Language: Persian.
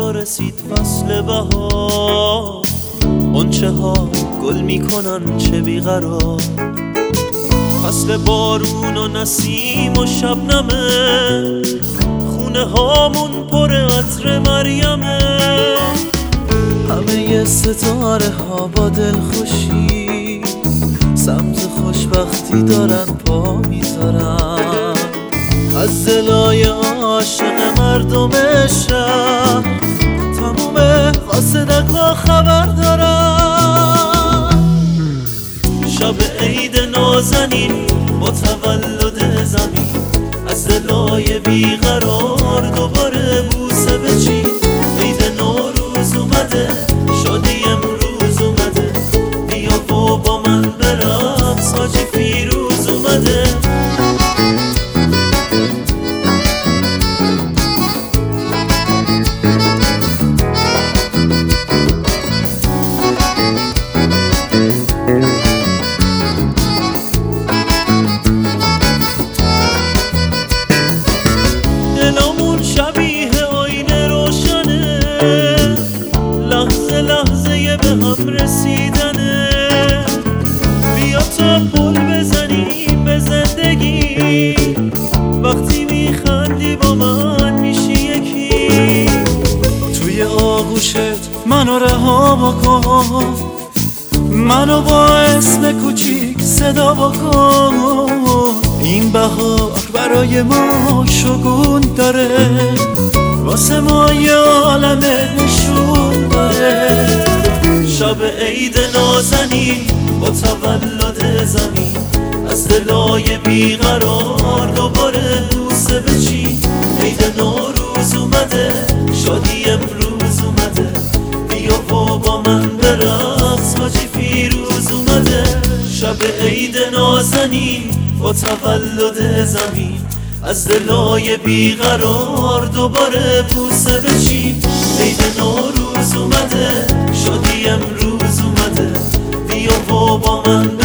فردا رسید فصل بهار، غنچه ها گل میکنن چه بیقرار. فصل بارون و نسیم و شبنمه، خونه هامون پر عطر مریمه. همه ستاره ها با دلخوشی سمت خوشبختی دارن پا میذارن. از دلای عاشق مردم شهر تموم قاصدک‌ها خبر دارن. شب عید نازنین با تولد زمین، از دلای بیقرار دوباره بوسه بچین. عید نوروز اومده، شادی امروز اومده، بیا و با من برقص، حاجی فیروز اومده. دلمون شبیه آینه روشنه، لحظه لحظه به هم رسیدنه. بیا تا پل بزنیم به زندگی، وقتی میخندی با من میشی یکی. توی آغوشت منو رها بکن، منو با اسم کوچیک صدا بکن. این بهار برای ما شگون داره، واسه ما یه عالم نشون داره. شب عید نازنین با تولد زمین، از دلای بیقرار دوباره بوسه بچین. عید نوروز اومده، شادی امروز اومده، بیا و با من برقص، حاجی فیروز اومده. شب عید نازنین با تولد زمین، از دلای بیقرار دوباره بوسه بچین. عید نوروز اومده، شادی امروز اومده، بیا و با من